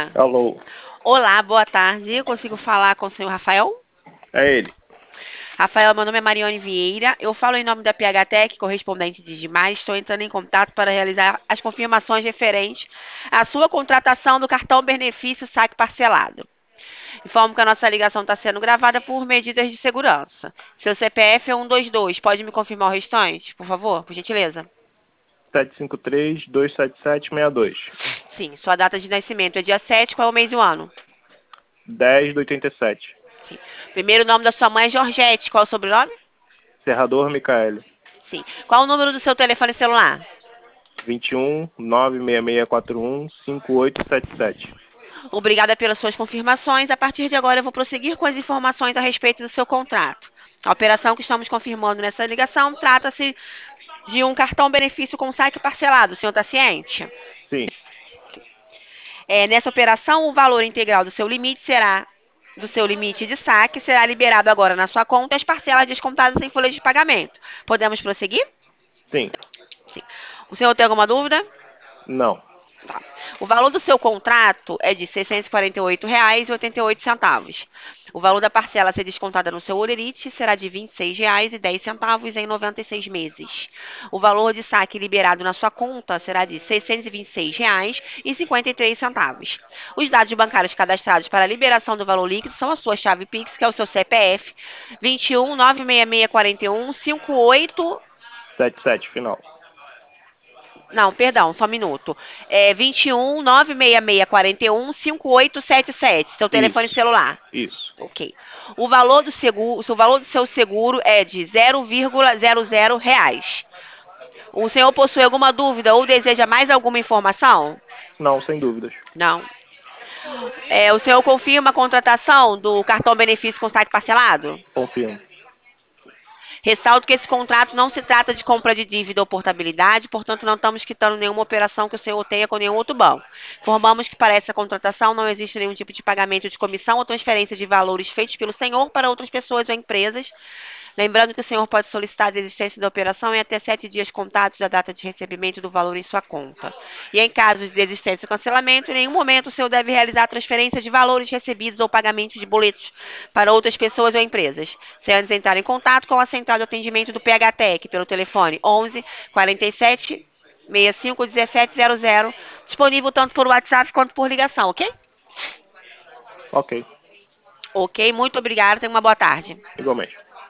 Alô, Olá, boa tarde. Eu consigo falar com o senhor Rafael? é ele. Rafael, meu nome é Mariane Vieira. Eu falo em nome da PH Tech, correspondente de Digimais. Estou entrando em contato para realizar as confirmações referentes à sua contratação do cartão benefício saque parcelado. Informo que a nossa ligação está sendo gravada por medidas de segurança. Seu CPF é 122. Pode me confirmar o restante, por favor, por gentileza? 753-277-62. Sim. Sua data de nascimento é dia 7. Qual é o mês e o ano? 10 de 87. Sim. Primeiro nome da sua mãe é Georgette. Qual é o sobrenome? Serrador Micaele. Sim. Qual o número do seu telefone celular? 21-96641-5877. Obrigada pelas suas confirmações. A partir de agora, eu vou prosseguir com as informações a respeito do seu contrato. A operação que estamos confirmando nessa ligação trata-se de um cartão benefício com saque parcelado. O senhor está ciente? Sim, Nessa operação, o valor integral do seu limite de saque será liberado agora na sua conta e as parcelas descontadas em folha de pagamento. Podemos prosseguir? sim, Sim. O senhor tem alguma dúvida? não, Tá. O valor do seu contrato é de R$ 648,88. O valor da parcela a ser descontada no seu holerite será de R$ 26,10 em 96 meses. O valor de saque liberado na sua conta será de R$ 626,53. Os dados bancários cadastrados para a liberação do valor líquido são a sua chave Pix, que é o seu CPF, 21 96641 77 final. Não, perdão, só um minuto. 21 96641 5877. Seu telefone Isso, celular. isso. Ok. O valor do seu seguro é de 0,00 reais. O senhor possui alguma dúvida ou deseja mais alguma informação? Não, sem dúvidas. Não. O senhor confirma a contratação do cartão benefício com saque parcelado? Confirmo. Ressalto que esse contrato não se trata de compra de dívida ou portabilidade, portanto, não estamos quitando nenhuma operação que o senhor tenha com nenhum outro banco. Informamos que para essa contratação não existe nenhum tipo de pagamento de comissão ou transferência de valores feitos pelo senhor para outras pessoas ou empresas. Lembrando que o senhor pode solicitar a desistência da operação em até 7 dias contados da data de recebimento do valor em sua conta. E em caso de desistência ou cancelamento, em nenhum momento o senhor deve realizar transferência de valores recebidos ou pagamento de boletos para outras pessoas ou empresas, sem antes entrar em contato com a central de atendimento do PHTEC pelo telefone 11 47 65 17 00, disponível tanto por WhatsApp quanto por ligação, ok? Ok, Ok, muito obrigada, tenha uma boa tarde. igualmente.